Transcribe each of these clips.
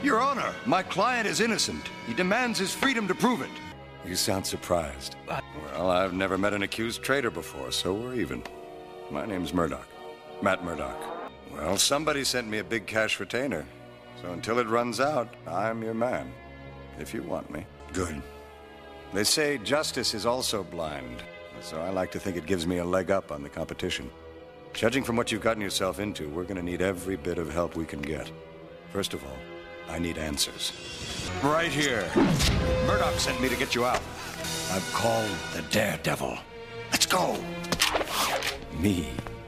Your Honor, my client is innocent. He demands his freedom to prove it. You sound surprised. Well, I've never met an accused traitor before, so we're even. My name's Murdoch. Matt Murdoch. Well, somebody sent me a big cash retainer. So until it runs out, I'm your man. If you want me. Good. They say justice is also blind, so I like to think it gives me a leg up on the competition. Judging from what you've gotten yourself into, we're going to need every bit of help we can get. First of all, I need answers. Right here. Murdoch sent me to get you out. I'm called the Daredevil. Let's go. Me.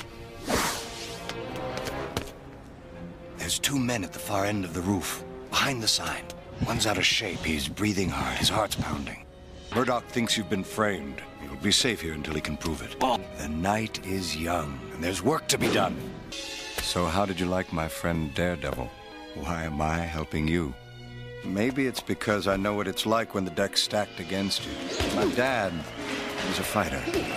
There's two men at the far end of the roof, behind the sign. One's out of shape. He's breathing hard. His heart's pounding. Murdoch thinks you've been framed. You'll be safe here until he can prove it. The night is young, and there's work to be done. So how did you like my friend Daredevil? Why am I helping you? Maybe it's because I know what it's like when the deck's stacked against you. My dad was a fighter.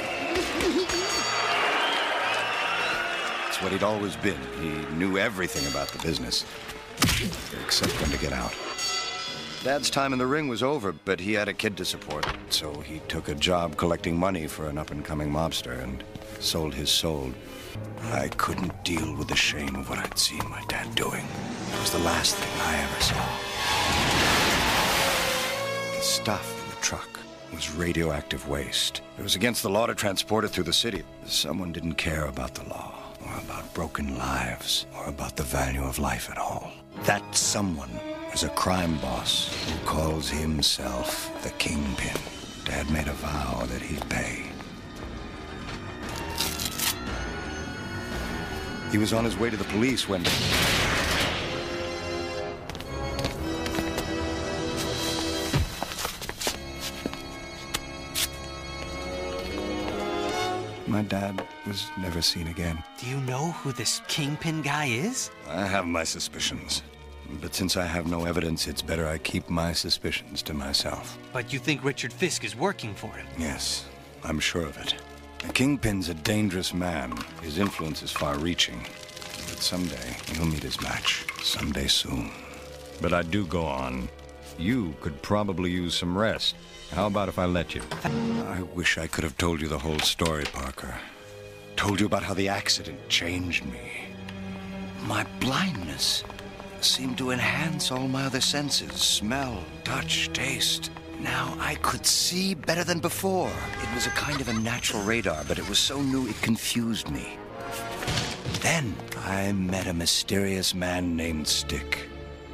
It's what he'd always been. He knew everything about the business, except when to get out. Dad's time in the ring was over, but he had a kid to support. So he took a job collecting money for an up-and-coming mobster and sold his soul. I couldn't deal with the shame of what I'd seen my dad doing. It was the last thing I ever saw. The stuff in the truck was radioactive waste. It was against the law to transport it through the city. Someone didn't care about the law, or about broken lives, or about the value of life at all. That someone is a crime boss who calls himself the Kingpin. Dad made a vow that he'd pay. He was on his way to the police when... My dad was never seen again. Do you know who this Kingpin guy is? I have my suspicions. But since I have no evidence, it's better I keep my suspicions to myself. But you think Richard Fisk is working for him? Yes, I'm sure of it. The Kingpin's a dangerous man. His influence is far-reaching. But someday, he'll meet his match. Someday soon. But I do go on. You could probably use some rest. How about if I let you? I wish I could have told you the whole story, Parker. Told you about how the accident changed me. My blindness seemed to enhance all my other senses. Smell, touch, taste. Now I could see better than before. It was a kind of a natural radar, but it was so new it confused me. Then I met a mysterious man named Stick.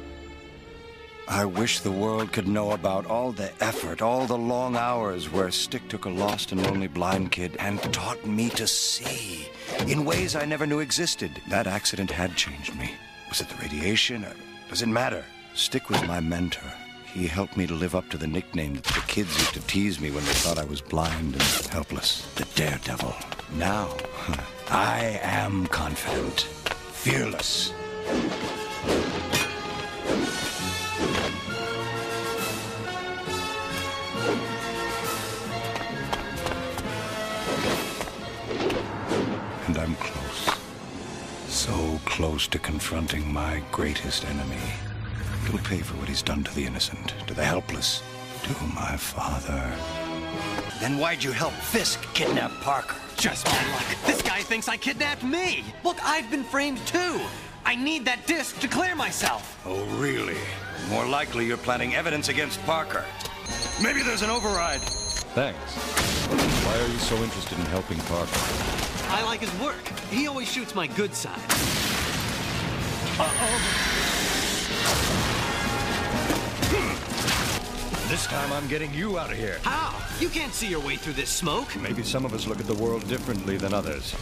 I wish the world could know about all the effort, all the long hours where Stick took a lost and lonely blind kid and taught me to see in ways I never knew existed. That accident had changed me. Was it the radiation? Does it matter? Stick was my mentor. He helped me to live up to the nickname that the kids used to tease me when they thought I was blind and helpless. The Daredevil. Now, I am confident, fearless. And I'm close. So close to confronting my greatest enemy. He'll pay for what he's done to the innocent, to the helpless, to my father. Then why'd you help Fisk kidnap Parker? Just bad luck. This guy thinks I kidnapped me. Look, I've been framed too. I need that disc to clear myself. Oh, really? More likely you're planning evidence against Parker. Maybe there's an override. Thanks. Why are you so interested in helping Parker? I like his work. He always shoots my good side. This time I'm getting you out of here. How? You can't see your way through this smoke. Maybe some of us look at the world differently than others.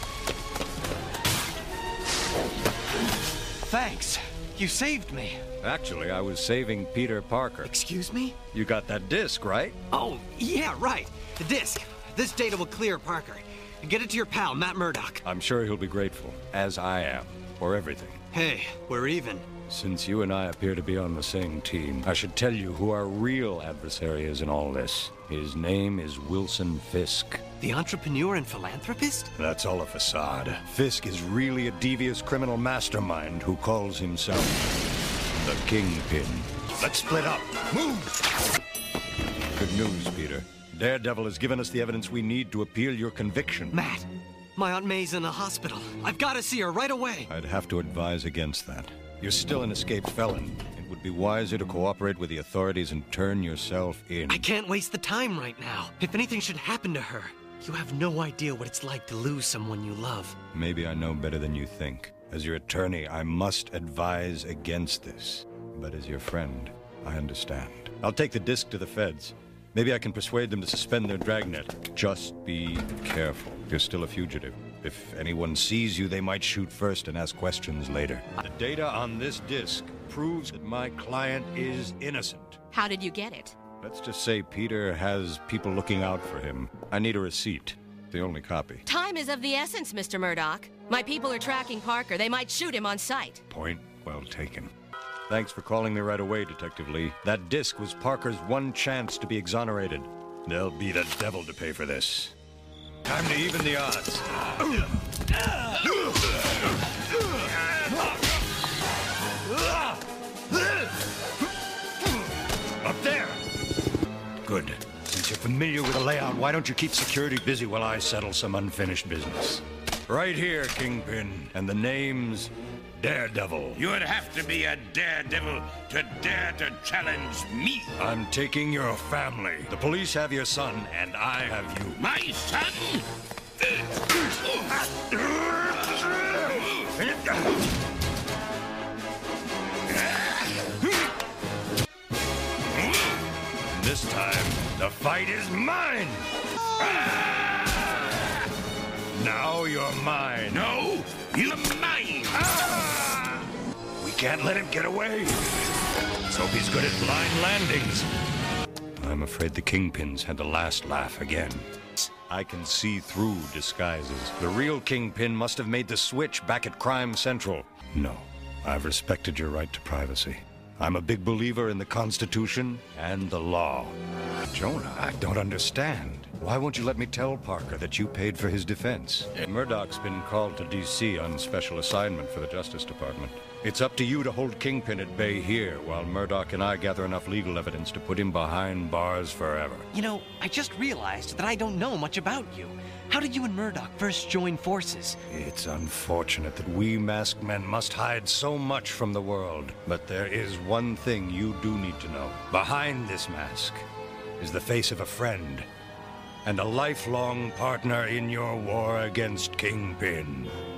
Thanks. You saved me. Actually, I was saving Peter Parker. Excuse me? You got that disc, right? Oh, yeah, right. The disc. This data will clear Parker. And get it to your pal, Matt Murdoch. I'm sure he'll be grateful, as I am, for everything. Hey, we're even. Since you and I appear to be on the same team, I should tell you who our real adversary is in all this. His name is Wilson Fisk. The entrepreneur and philanthropist? That's all a facade. Fisk is really a devious criminal mastermind who calls himself The Kingpin. Let's split up. Move! Good news, Peter. Daredevil has given us the evidence we need to appeal your conviction. Matt, my Aunt May's in the hospital. I've got to see her right away. I'd have to advise against that. You're still an escaped felon. It would be wiser to cooperate with the authorities and turn yourself in. I can't waste the time right now. If anything should happen to her, you have no idea what it's like to lose someone you love. Maybe I know better than you think. As your attorney, I must advise against this. But as your friend, I understand. I'll take the disc to the feds. Maybe I can persuade them to suspend their dragnet. Just be careful. You're still a fugitive. If anyone sees you, they might shoot first and ask questions later. The data on this disc proves that my client is innocent. How did you get it? Let's just say Peter has people looking out for him. I need a receipt. The only copy. Time is of the essence, Mr. Murdoch. My people are tracking Parker. They might shoot him on sight. Point well taken. Thanks for calling me right away, Detective Lee. That disc was Parker's one chance to be exonerated. There'll be the devil to pay for this. Time to even the odds. Up there! Good. Since you're familiar with the layout, why don't you keep security busy while I settle some unfinished business? Right here, Kingpin. And the name's Daredevil. You would have to be a daredevil to dare to challenge me. I'm taking your family. The police have your son, and I have you. My son? This time, the fight is mine! Now you're mine. No, you're mine. We can't let him get away. Let's hope he's good at blind landings. I'm afraid the Kingpins had the last laugh again. I can see through disguises. The real Kingpin must have made the switch back at Crime Central. No, I've respected your right to privacy. I'm a big believer in the Constitution and the law. Jonah, I don't understand. Why won't you let me tell Parker that you paid for his defense? Murdoch's been called to D.C. on special assignment for the Justice Department. It's up to you to hold Kingpin at bay here, while Murdoch and I gather enough legal evidence to put him behind bars forever. You know, I just realized that I don't know much about you. How did you and Murdoch first join forces? It's unfortunate that we masked men must hide so much from the world. But there is one thing you do need to know. Behind this mask is the face of a friend and a lifelong partner in your war against Kingpin.